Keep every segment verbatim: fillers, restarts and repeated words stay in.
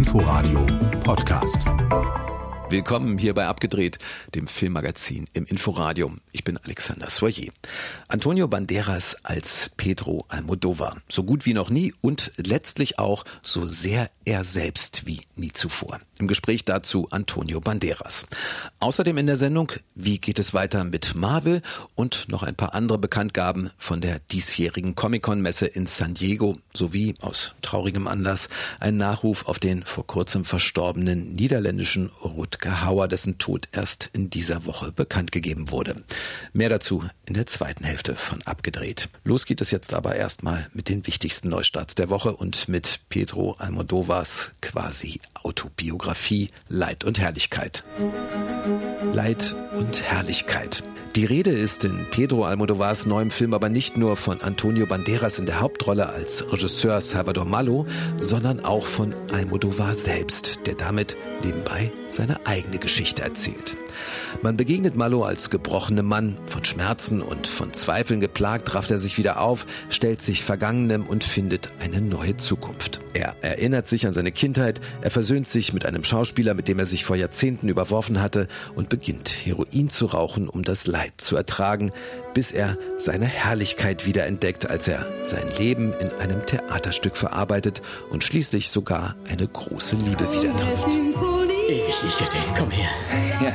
Inforadio Podcast. Willkommen hier bei Abgedreht, dem Filmmagazin im Inforadio. Ich bin Alexander Soyer. Antonio Banderas als Pedro Almodóvar. So gut wie noch nie und letztlich auch so sehr er selbst wie nie zuvor. Im Gespräch dazu Antonio Banderas. Außerdem in der Sendung, wie geht es weiter mit Marvel und noch ein paar andere Bekanntgaben von der diesjährigen Comic-Con-Messe in San Diego sowie aus traurigem Anlass ein Nachruf auf den vor kurzem verstorbenen niederländischen Rutger Hauer, dessen Tod erst in dieser Woche bekannt gegeben wurde. Mehr dazu in der zweiten Hälfte von Abgedreht. Los geht es jetzt aber erstmal mit den wichtigsten Neustarts der Woche und mit Pedro Almodóvars quasi Autobiografie Leid und Herrlichkeit. Leid und Herrlichkeit. Die Rede ist in Pedro Almodóvars neuem Film aber nicht nur von Antonio Banderas in der Hauptrolle als Regisseur Salvador Malo, sondern auch von Almodóvar selbst, der damit nebenbei seine eigene Geschichte erzählt. Man begegnet Malo als gebrochenem Mann, von Schmerzen und von Zweifeln geplagt, rafft er sich wieder auf, stellt sich Vergangenem und findet eine neue Zukunft. Er erinnert sich an seine Kindheit, er versöhnt sich mit einem Schauspieler, mit dem er sich vor Jahrzehnten überworfen hatte und beginnt Heroin zu rauchen, um das Leid zu ertragen, bis er seine Herrlichkeit wiederentdeckt, als er sein Leben in einem Theaterstück verarbeitet und schließlich sogar eine große Liebe wieder trifft. Ewig nicht gesehen, komm her. Ja.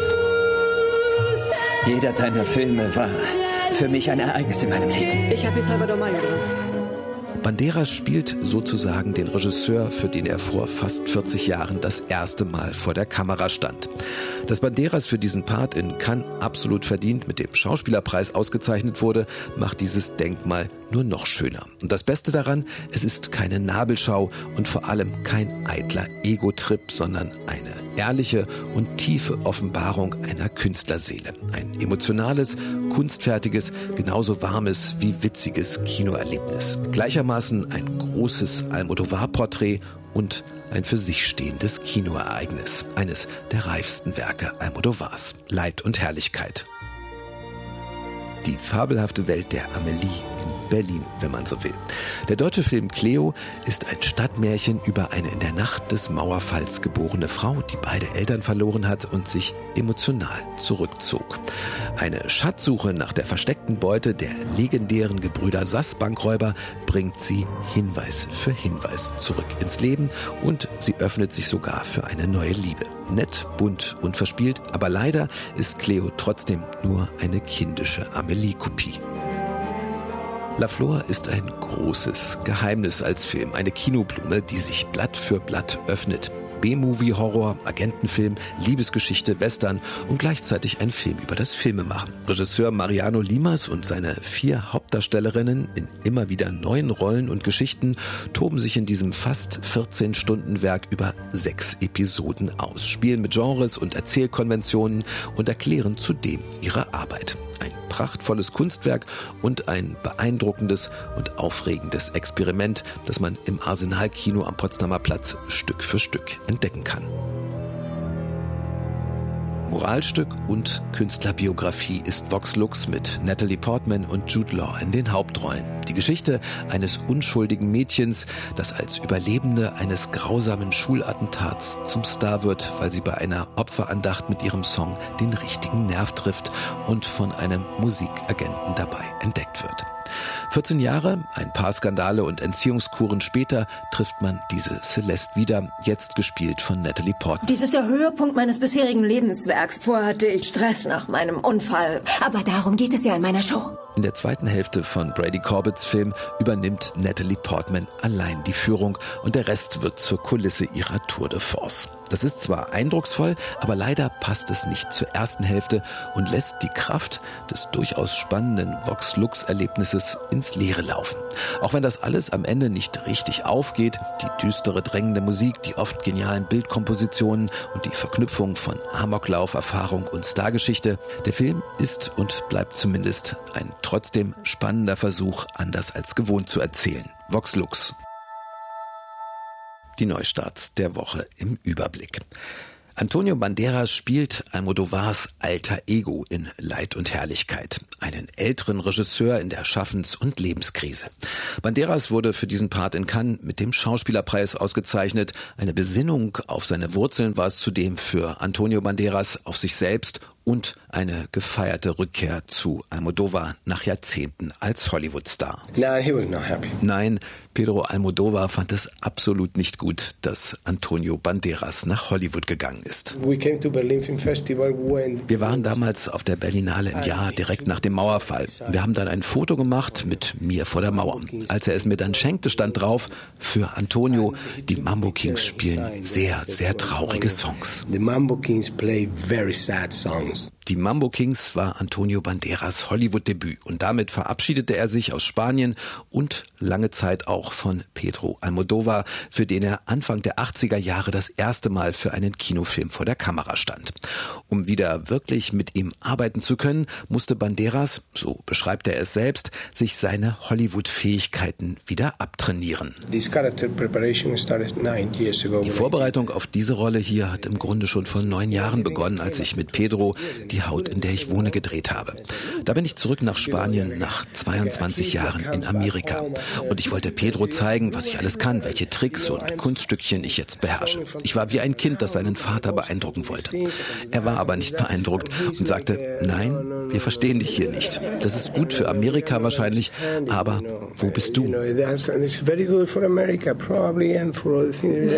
Jeder deiner Filme war für mich ein Ereignis in meinem Leben. Ich habe hier Salvador Malo dran. Banderas spielt sozusagen den Regisseur, für den er vor fast vierzig Jahren das erste Mal vor der Kamera stand. Dass Banderas für diesen Part in Cannes absolut verdient mit dem Schauspielerpreis ausgezeichnet wurde, macht dieses Denkmal nur noch schöner. Und das Beste daran, es ist keine Nabelschau und vor allem kein eitler Ego-Trip, sondern eine ehrliche und tiefe Offenbarung einer Künstlerseele. Ein emotionales, kunstfertiges, genauso warmes wie witziges Kinoerlebnis. Gleichermaßen ein großes Almodóvar-Porträt und ein für sich stehendes Kinoereignis. Eines der reifsten Werke Almodóvars. Leid und Herrlichkeit. Die fabelhafte Welt der Amelie in Berlin, wenn man so will. Der deutsche Film Cleo ist ein Stadtmärchen über eine in der Nacht des Mauerfalls geborene Frau, die beide Eltern verloren hat und sich emotional zurückzog. Eine Schatzsuche nach der versteckten Beute der legendären Gebrüder Sass Bankräuber bringt sie Hinweis für Hinweis zurück ins Leben und sie öffnet sich sogar für eine neue Liebe. Nett, bunt und verspielt, aber leider ist Cleo trotzdem nur eine kindische Amelie-Kopie. La Flor ist ein großes Geheimnis als Film, eine Kinoblume, die sich Blatt für Blatt öffnet. B-Movie, Horror, Agentenfilm, Liebesgeschichte, Western und gleichzeitig ein Film über das Filmemachen. Regisseur Mariano Limas und seine vier Hauptdarstellerinnen in immer wieder neuen Rollen und Geschichten toben sich in diesem fast vierzehn Stunden Werk über sechs Episoden aus, spielen mit Genres und Erzählkonventionen und erklären zudem ihre Arbeit. Ein prachtvolles Kunstwerk und ein beeindruckendes und aufregendes Experiment, das man im Arsenal-Kino am Potsdamer Platz Stück für Stück entdecken kann. Moralstück und Künstlerbiografie ist Vox Lux mit Natalie Portman und Jude Law in den Hauptrollen. Die Geschichte eines unschuldigen Mädchens, das als Überlebende eines grausamen Schulattentats zum Star wird, weil sie bei einer Opferandacht mit ihrem Song den richtigen Nerv trifft und von einem Musikagenten dabei entdeckt wird. vierzehn Jahre, ein paar Skandale und Entziehungskuren später trifft man diese Celeste wieder, jetzt gespielt von Natalie Portman. Dies ist der Höhepunkt meines bisherigen Lebenswerks. Vorher hatte ich Stress nach meinem Unfall. Aber darum geht es ja in meiner Show. In der zweiten Hälfte von Brady Corbets Film übernimmt Natalie Portman allein die Führung und der Rest wird zur Kulisse ihrer Tour de Force. Das ist zwar eindrucksvoll, aber leider passt es nicht zur ersten Hälfte und lässt die Kraft des durchaus spannenden Vox-Lux-Erlebnisses ins Leere laufen. Auch wenn das alles am Ende nicht richtig aufgeht, die düstere, drängende Musik, die oft genialen Bildkompositionen und die Verknüpfung von Amoklauf-Erfahrung und Stargeschichte, der Film ist und bleibt zumindest ein trotzdem spannender Versuch, anders als gewohnt zu erzählen. Vox Lux. Die Neustarts der Woche im Überblick. Antonio Banderas spielt Almodóvars alter Ego in Leid und Herrlichkeit. Einen älteren Regisseur in der Schaffens- und Lebenskrise. Banderas wurde für diesen Part in Cannes mit dem Schauspielerpreis ausgezeichnet. Eine Besinnung auf seine Wurzeln war es zudem für Antonio Banderas, auf sich selbst und eine gefeierte Rückkehr zu Almodóvar nach Jahrzehnten als Hollywood-Star. No, he was not happy. Nein, Pedro Almodóvar fand es absolut nicht gut, dass Antonio Banderas nach Hollywood gegangen ist. We came to Berlin Film Festival when Wir waren damals auf der Berlinale im Jahr direkt nach dem Mauerfall. Wir haben dann ein Foto gemacht mit mir vor der Mauer. Als er es mir dann schenkte, stand drauf: Für Antonio, die Mambo Kings spielen sehr, sehr traurige Songs. The Mambo Kings play very sad songs. Die Mambo Kings war Antonio Banderas Hollywood-Debüt und damit verabschiedete er sich aus Spanien und lange Zeit auch von Pedro Almodóvar, für den er Anfang der achtziger Jahre das erste Mal für einen Kinofilm vor der Kamera stand. Um wieder wirklich mit ihm arbeiten zu können, musste Banderas, so beschreibt er es selbst, sich seine Hollywood-Fähigkeiten wieder abtrainieren. This character preparation started nine years ago. Die Vorbereitung auf diese Rolle hier hat im Grunde schon vor neun Jahren begonnen, als ich mit Pedro Die Haut, in der ich wohne, gedreht habe. Da bin ich zurück nach Spanien nach zweiundzwanzig Jahren in Amerika. Und ich wollte Pedro zeigen, was ich alles kann, welche Tricks und Kunststückchen ich jetzt beherrsche. Ich war wie ein Kind, das seinen Vater beeindrucken wollte. Er war aber nicht beeindruckt und sagte: Nein, wir verstehen dich hier nicht. Das ist gut für Amerika wahrscheinlich, aber wo bist du? It's very good for America, probably, and for other things.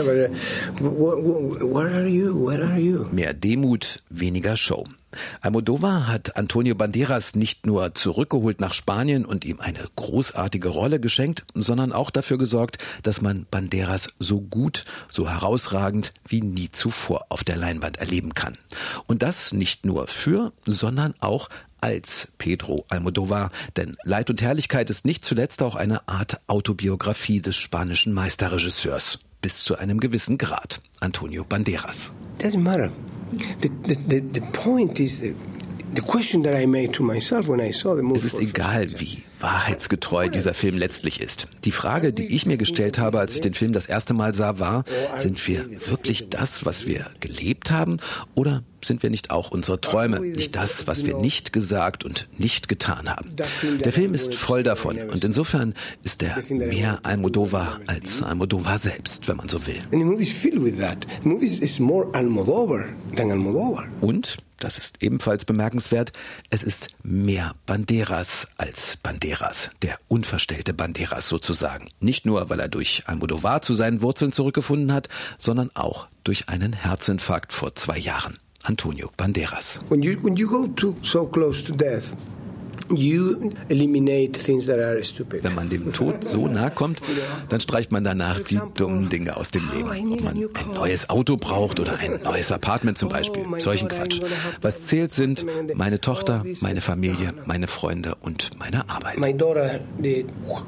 Where are you? Where are you? Mehr Demut, weniger Show. Almodóvar hat Antonio Banderas nicht nur zurückgeholt nach Spanien und ihm eine großartige Rolle geschenkt, sondern auch dafür gesorgt, dass man Banderas so gut, so herausragend wie nie zuvor auf der Leinwand erleben kann. Und das nicht nur für, sondern auch als Pedro Almodóvar. Denn Leid und Herrlichkeit ist nicht zuletzt auch eine Art Autobiografie des spanischen Meisterregisseurs. Bis zu einem gewissen Grad. Antonio Banderas. Doesn't matter. The, the, the, the point is the, the question that I made to myself when I saw the movie. Es ist egal, wie wahrheitsgetreu dieser Film letztlich ist. Die Frage, die ich mir gestellt habe, als ich den Film das erste Mal sah, war: Sind wir wirklich das, was wir gelebt haben? Oder sind wir nicht auch unsere Träume, nicht das, was wir nicht gesagt und nicht getan haben? Der Film ist voll davon und insofern ist er mehr Almodóvar als Almodóvar selbst, wenn man so will. And the movie is filled with that. The movie is more Almodóvar than Almodóvar. Und, das ist ebenfalls bemerkenswert, es ist mehr Banderas als Banderas, der unverstellte Banderas sozusagen. Nicht nur, weil er durch Almodóvar zu seinen Wurzeln zurückgefunden hat, sondern auch durch einen Herzinfarkt vor zwei Jahren. Antonio Banderas. When you when you go too so close to death, you eliminate things that are stupid. Wenn man dem Tod so nahe kommt, dann streicht man danach die dummen Dinge aus dem Leben. Ob man ein neues Auto braucht oder ein neues Apartment zum Beispiel. Solchen Quatsch. Was zählt, sind meine Tochter, meine Familie, meine Freunde und meine Arbeit. My daughter did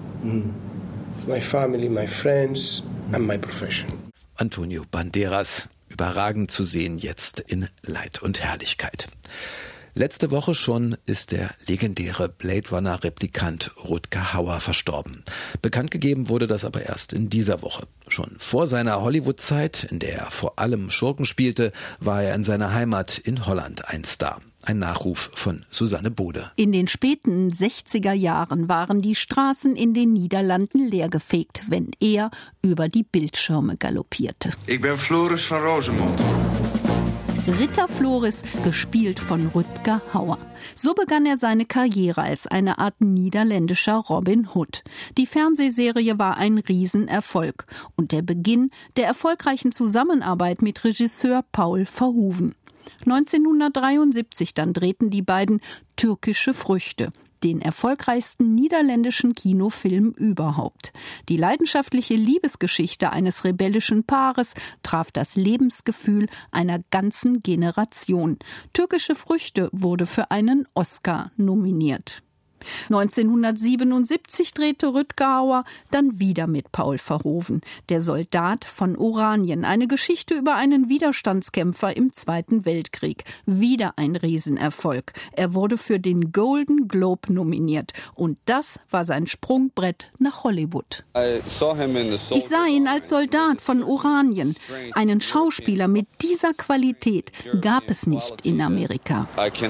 my family, my friends and my profession. Antonio Banderas, überragend zu sehen jetzt in Leid und Herrlichkeit. Letzte Woche schon ist der legendäre Blade Runner-Replikant Rutger Hauer verstorben. Bekannt gegeben wurde das aber erst in dieser Woche. Schon vor seiner Hollywood-Zeit, in der er vor allem Schurken spielte, war er in seiner Heimat in Holland ein Star. Ein Nachruf von Susanne Bode. In den späten sechziger Jahren waren die Straßen in den Niederlanden leergefegt, wenn er über die Bildschirme galoppierte. Ich bin Floris von Rosemond. Ritter Floris, gespielt von Rutger Hauer. So begann er seine Karriere als eine Art niederländischer Robin Hood. Die Fernsehserie war ein Riesenerfolg und der Beginn der erfolgreichen Zusammenarbeit mit Regisseur Paul Verhoeven. neunzehnhundertdreiundsiebzig dann drehten die beiden Türkische Früchte, den erfolgreichsten niederländischen Kinofilm überhaupt. Die leidenschaftliche Liebesgeschichte eines rebellischen Paares traf das Lebensgefühl einer ganzen Generation. Türkische Früchte wurde für einen Oscar nominiert. neunzehnhundertsiebenundsiebzig drehte Rutger Hauer dann wieder mit Paul Verhoeven, Der Soldat von Oranien, eine Geschichte über einen Widerstandskämpfer im Zweiten Weltkrieg. Wieder ein Riesenerfolg. Er wurde für den Golden Globe nominiert und das war sein Sprungbrett nach Hollywood. Ich sah ihn als Soldat von Oranien. Einen Schauspieler mit dieser Qualität gab es nicht in Amerika.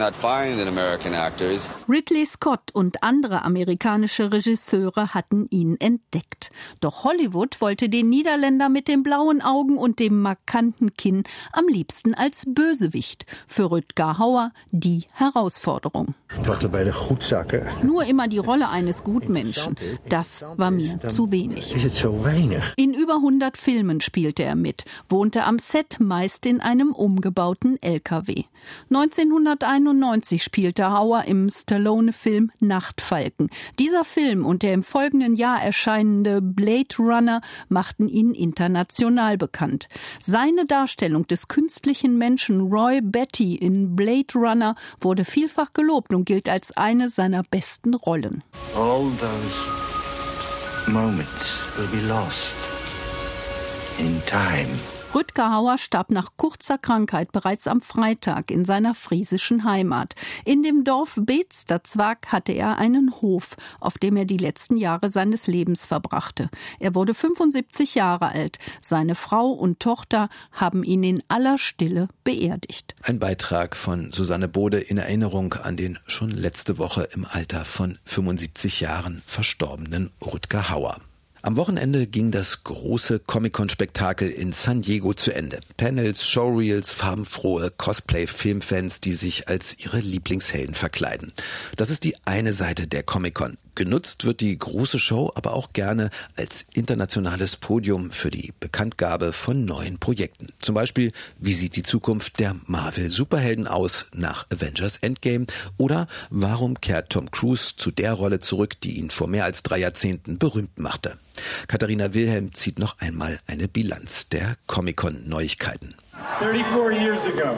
Ridley Scott und andere amerikanische Regisseure hatten ihn entdeckt. Doch Hollywood wollte den Niederländer mit den blauen Augen und dem markanten Kinn am liebsten als Bösewicht. Für Rutger Hauer die Herausforderung. Nur immer die Rolle eines Gutmenschen. Das war mir zu wenig. In über hundert Filmen spielte er mit, wohnte am Set meist in einem umgebauten L K W. neunzehnhunderteinundneunzig spielte Hauer im Stallone-Film Nachtfalken. Dieser Film und der im folgenden Jahr erscheinende Blade Runner machten ihn international bekannt. Seine Darstellung des künstlichen Menschen Roy Batty in Blade Runner wurde vielfach gelobt und gilt als eine seiner besten Rollen. All those moments will be lost in time. Rutger Hauer starb nach kurzer Krankheit bereits am Freitag in seiner friesischen Heimat. In dem Dorf Beetsterzwag hatte er einen Hof, auf dem er die letzten Jahre seines Lebens verbrachte. Er wurde fünfundsiebzig Jahre alt. Seine Frau und Tochter haben ihn in aller Stille beerdigt. Ein Beitrag von Susanne Bode in Erinnerung an den schon letzte Woche im Alter von fünfundsiebzig Jahren verstorbenen Rutger Hauer. Am Wochenende ging das große Comic-Con-Spektakel in San Diego zu Ende. Panels, Showreels, farbenfrohe Cosplay-Filmfans, die sich als ihre Lieblingshelden verkleiden. Das ist die eine Seite der Comic-Con. Genutzt wird die große Show aber auch gerne als internationales Podium für die Bekanntgabe von neuen Projekten. Zum Beispiel, wie sieht die Zukunft der Marvel-Superhelden aus nach Avengers Endgame? Oder warum kehrt Tom Cruise zu der Rolle zurück, die ihn vor mehr als drei Jahrzehnten berühmt machte? Katharina Wilhelm zieht noch einmal eine Bilanz der Comic-Con-Neuigkeiten. thirty-four years ago,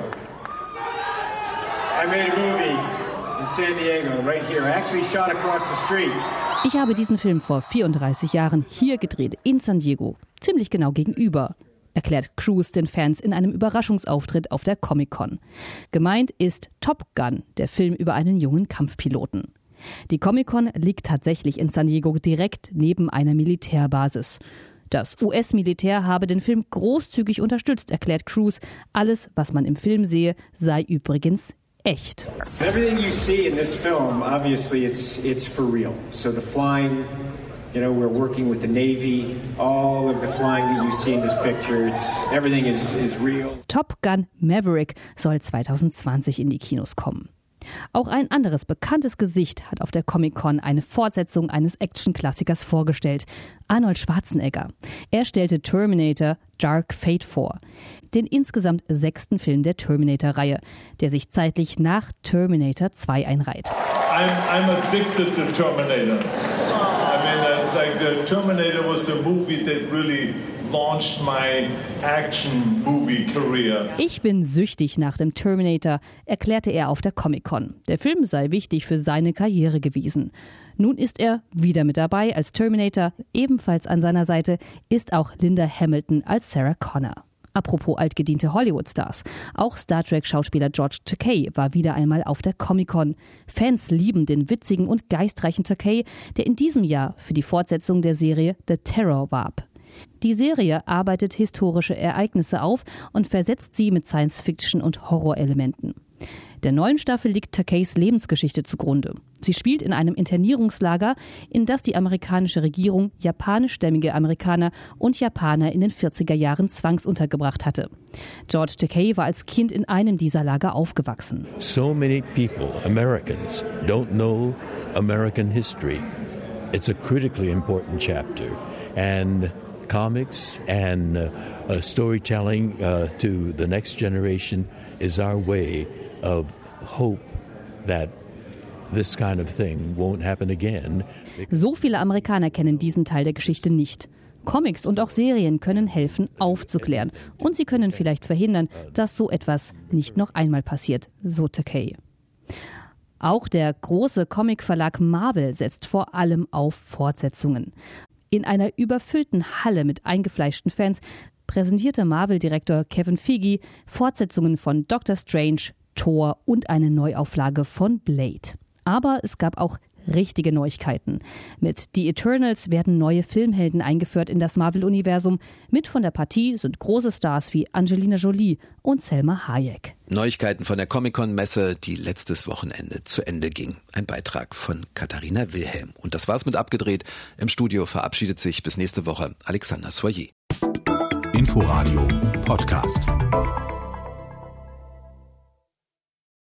I made a movie in San Diego, right here. I actually shot across the street. Ich habe diesen Film vor vierunddreißig Jahren hier gedreht, in San Diego, ziemlich genau gegenüber, erklärt Cruise den Fans in einem Überraschungsauftritt auf der Comic-Con. Gemeint ist Top Gun, der Film über einen jungen Kampfpiloten. Die Comic-Con liegt tatsächlich in San Diego direkt neben einer Militärbasis. Das U S-Militär habe den Film großzügig unterstützt, erklärt Cruise. Alles, was man im Film sehe, sei übrigens echt. Everything you see in this film, obviously it's it's for real. So the flying, you know, we're working with the Navy. All of the flying that you see in this picture, it's everything is is real. Top Gun Maverick soll zwanzig zwanzig in die Kinos kommen. Auch ein anderes bekanntes Gesicht hat auf der Comic-Con eine Fortsetzung eines Action-Klassikers vorgestellt. Arnold Schwarzenegger. Er stellte Terminator Dark Fate vor. Den insgesamt sechsten Film der Terminator-Reihe, der sich zeitlich nach Terminator zwei einreiht. I'm, I'm addicted to Terminator. I mean, it's like the Terminator was the movie that really launched my action movie career. Ich bin süchtig nach dem Terminator, erklärte er auf der Comic-Con. Der Film sei wichtig für seine Karriere gewesen. Nun ist er wieder mit dabei als Terminator. Ebenfalls an seiner Seite ist auch Linda Hamilton als Sarah Connor. Apropos altgediente Hollywood-Stars. Auch Star Trek-Schauspieler George Takei war wieder einmal auf der Comic-Con. Fans lieben den witzigen und geistreichen Takei, der in diesem Jahr für die Fortsetzung der Serie The Terror warb. Die Serie arbeitet historische Ereignisse auf und versetzt sie mit Science-Fiction- und Horrorelementen. Der neuen Staffel liegt Takeis Lebensgeschichte zugrunde. Sie spielt in einem Internierungslager, in das die amerikanische Regierung japanischstämmige Amerikaner und Japaner in den vierziger Jahren zwangsuntergebracht hatte. George Takei war als Kind in einem dieser Lager aufgewachsen. So many people, Americans, don't know American history. It's a critically important chapter. And comics and uh, uh, storytelling uh, to the next generation is our way of hope that this kind of thing won't happen again. So viele Amerikaner kennen diesen Teil der Geschichte nicht. Comics und auch Serien können helfen, aufzuklären. Und sie können vielleicht verhindern, dass so etwas nicht noch einmal passiert, so Takei. Auch der große Comicverlag Marvel setzt vor allem auf Fortsetzungen. In einer überfüllten Halle mit eingefleischten Fans präsentierte Marvel-Direktor Kevin Feige Fortsetzungen von Doctor Strange, Thor und eine Neuauflage von Blade. Aber es gab auch richtige Neuigkeiten. Mit The Eternals werden neue Filmhelden eingeführt in das Marvel-Universum. Mit von der Partie sind große Stars wie Angelina Jolie und Selma Hayek. Neuigkeiten von der Comic-Con-Messe, die letztes Wochenende zu Ende ging. Ein Beitrag von Katharina Wilhelm. Und das war's mit Abgedreht. Im Studio verabschiedet sich bis nächste Woche Alexander Soyer. Inforadio Podcast.